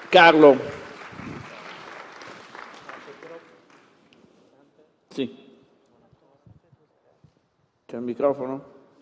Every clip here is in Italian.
Carlo. Sì. C'è il microfono?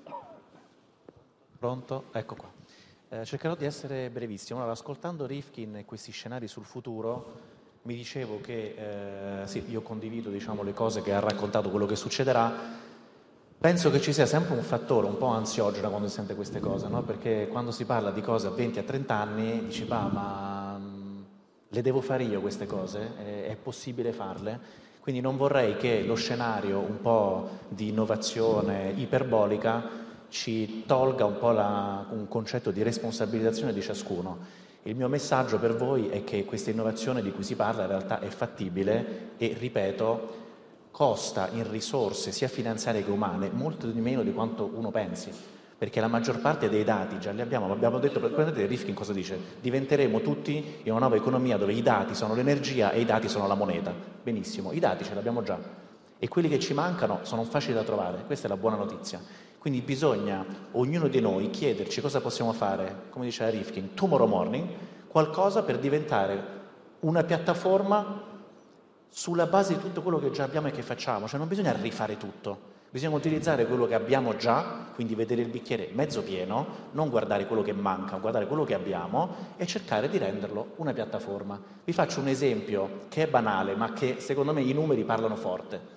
Pronto? Ecco qua. Cercherò di essere brevissimo. Allora, ascoltando Rifkin e questi scenari sul futuro, mi dicevo che sì, io condivido, diciamo, le cose che ha raccontato, quello che succederà. Penso che ci sia sempre un fattore un po' ansiogeno quando si sente queste cose, no? Perché quando si parla di cose a 20 a 30 anni dici, ma le devo fare io queste cose? È possibile farle? Quindi non vorrei che lo scenario un po' di innovazione iperbolica ci tolga un po' un concetto di responsabilizzazione di ciascuno. Il mio messaggio per voi è che questa innovazione di cui si parla in realtà è fattibile e, ripeto, costa in risorse sia finanziarie che umane molto di meno di quanto uno pensi, perché la maggior parte dei dati già li abbiamo. Abbiamo detto, prendete Rifkin cosa dice? Diventeremo tutti in una nuova economia dove i dati sono l'energia e i dati sono la moneta. Benissimo, i dati ce li abbiamo già e quelli che ci mancano sono facili da trovare, questa è la buona notizia. Quindi bisogna, ognuno di noi, chiederci cosa possiamo fare, come diceva Rifkin, tomorrow morning, qualcosa per diventare una piattaforma sulla base di tutto quello che già abbiamo e che facciamo. Cioè non bisogna rifare tutto, bisogna utilizzare quello che abbiamo già, quindi vedere il bicchiere mezzo pieno, non guardare quello che manca, guardare quello che abbiamo e cercare di renderlo una piattaforma. Vi faccio un esempio che è banale, ma che secondo me i numeri parlano forte.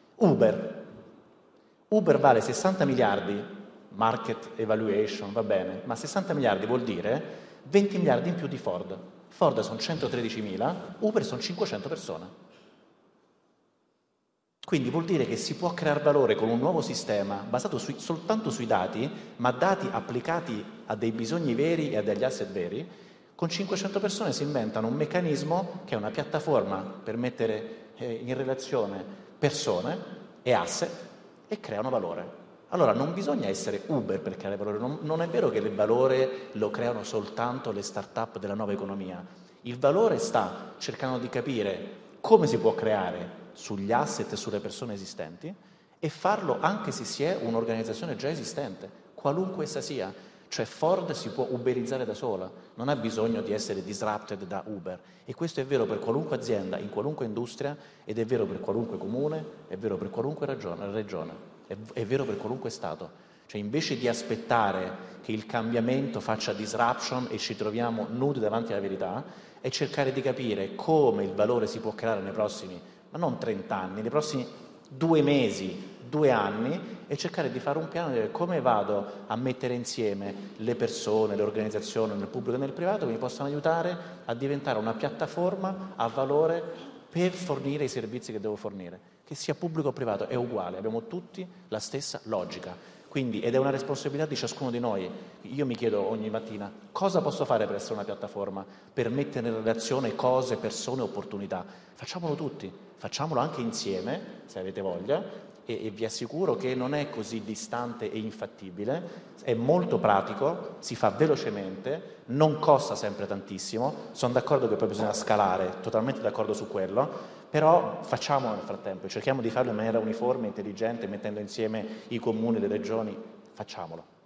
Uber vale 60 miliardi, market evaluation, va bene, ma 60 miliardi vuol dire 20 miliardi in più di Ford. Ford sono 113.000, Uber sono 500 persone. Quindi vuol dire che si può creare valore con un nuovo sistema basato soltanto sui dati, ma dati applicati a dei bisogni veri e a degli asset veri. Con 500 persone si inventano un meccanismo che è una piattaforma per mettere in relazione persone e asset e creano valore. Allora non bisogna essere Uber per creare valore, non è vero che il valore lo creano soltanto le start-up della nuova economia. Il valore sta cercando di capire come si può creare sugli asset e sulle persone esistenti e farlo anche se si è un'organizzazione già esistente, qualunque essa sia. Cioè Ford si può uberizzare da sola, non ha bisogno di essere disrupted da Uber. E questo è vero per qualunque azienda, in qualunque industria, ed è vero per qualunque comune, è vero per qualunque regione, è vero per qualunque Stato. Cioè invece di aspettare che il cambiamento faccia disruption e ci troviamo nudi davanti alla verità, è cercare di capire come il valore si può creare nei prossimi, ma non 30 anni, nei prossimi 2 mesi, 2 anni, e cercare di fare un piano di dire come vado a mettere insieme le persone, le organizzazioni nel pubblico e nel privato che mi possano aiutare a diventare una piattaforma a valore per fornire i servizi che devo fornire. Che sia pubblico o privato è uguale, abbiamo tutti la stessa logica. Quindi, ed è una responsabilità di ciascuno di noi. Io mi chiedo ogni mattina cosa posso fare per essere una piattaforma, per mettere in relazione cose, persone, opportunità. Facciamolo tutti, facciamolo anche insieme, se avete voglia, e vi assicuro che non è così distante e infattibile, è molto pratico, si fa velocemente, non costa sempre tantissimo, sono d'accordo che poi bisogna scalare, totalmente d'accordo su quello, però facciamolo nel frattempo, cerchiamo di farlo in maniera uniforme, intelligente, mettendo insieme i comuni, le regioni, facciamolo.